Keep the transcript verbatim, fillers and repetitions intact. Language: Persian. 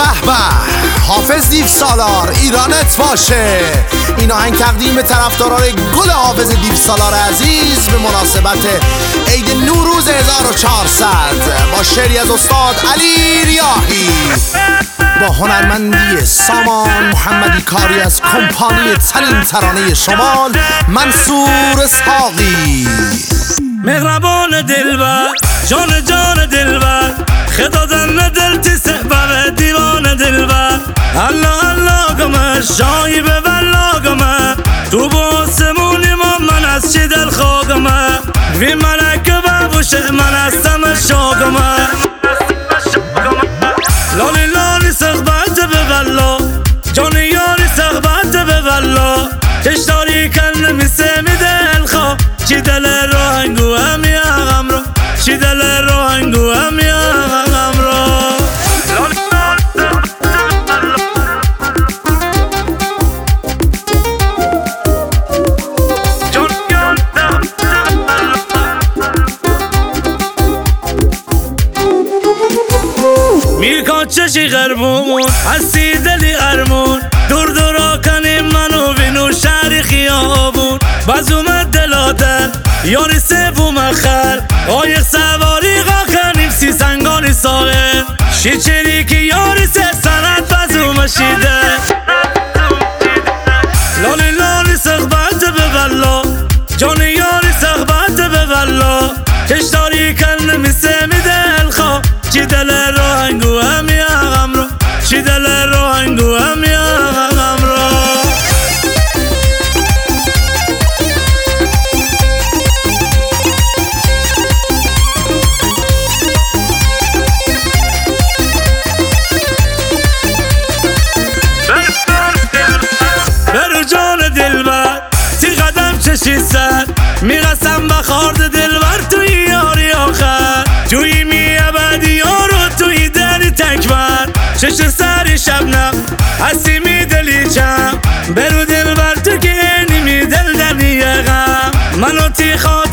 به حافظ دیو سالار ایرانت باشه. این آهنگ تقدیم به طرفداران گل حافظ دیو سالار عزیز به مناسبت عید نوروز هزار و چهارصد با شعری از استاد علی ریاحی با هنرمندی سامان محمدی کاری از کمپانی ترین ترانه شمال منصور اسحاقی. مهربان دلبر جان جان دلبر خدا دن دل تی سبب دیوان دلبر الله الله گمه شایی به بلا گمه تو باسمونی ما من از چی دل خوگمه وی ملک ببوشه من هستم شاگمه لالی لالی سخبت به بلا جان یاری سخبت به بلا کشتاری کن میسه می دل خواه چی دل روحنگو همی آغم رو چی دل روحنگو همی آغم رو میرکا چشی غربون هستی دلی ارمون دور دورا کنیم منو بینو شهری خیابون باز اومد دلاتر یاری سبو مخر آیق سواری غا کنیم سی سنگانی ساله شیچری که یاری سه سنت باز اومشیده لالی لالی سخبت به بلا جان یاری سخبت به بلا کشتاری کن میسه می دل خواه چی دل روحنگو همی آغم رو چی دل روحنگو همی آغم رو برو جان دلبر تی قدم چشی سر میرسم بخارد دلبر توی یاری آخر توی می ابدی یارو توی دلی تکبر چش سری شبنم هستی می دلی چم برو دلبر تو که اینی می دل دنی غم منو تی خواد